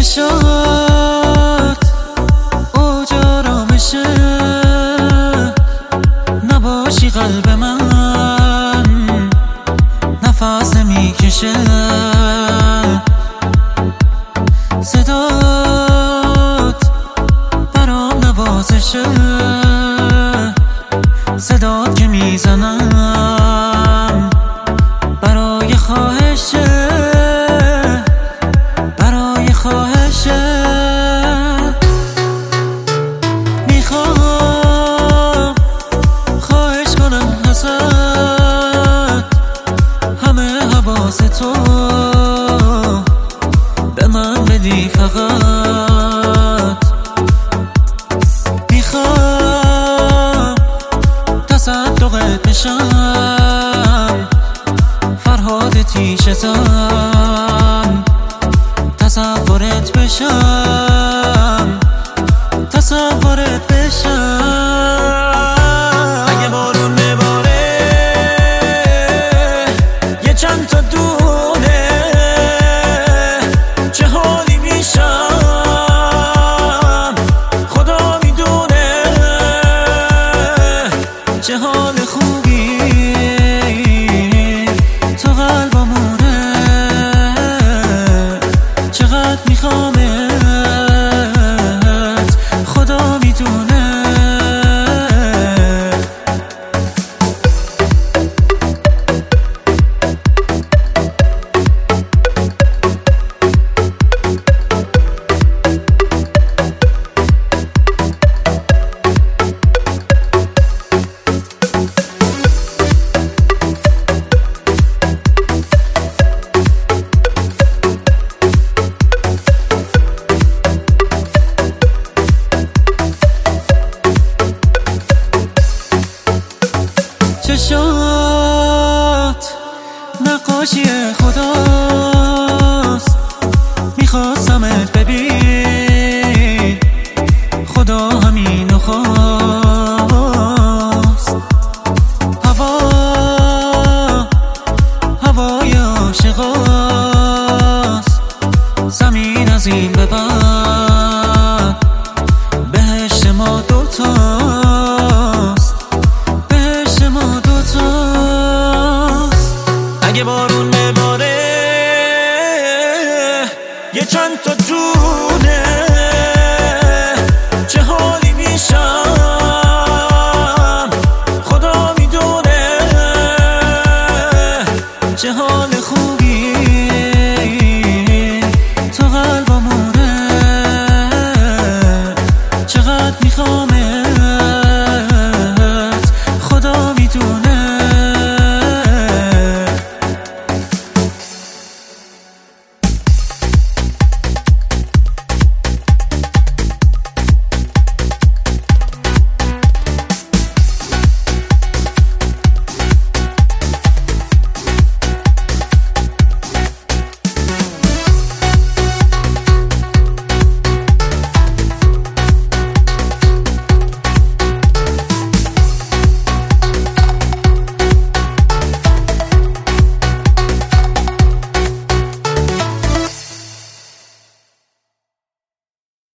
چشات اوج آرامشه، نباشی قلب من نفس نمیکشه. صدات برام نوازشه، صدات که میزنم برای خواهشه، برای خواهشه. میخوام خواهش کنم ازت همه حواس تو به من بدی فقط. میخوام تصدقت بشم، فرهاد تیشتم، تصورت بشم، تصورت بشم. اگه بارون بباره یه چند تا دونه، چه حالی میشم خدا میدونه. چه حال خوبی تو قلبمونه، چقدر میخوامت خدا میدونه. چشات نقاشی خداست، میخواستمت ببین خدا همینو خواست. هوای عاشقاست، زمین از این به بعد بهشت ما دوتاست، بهشت ما دوتاست. اگه بارون بباره یه چند تا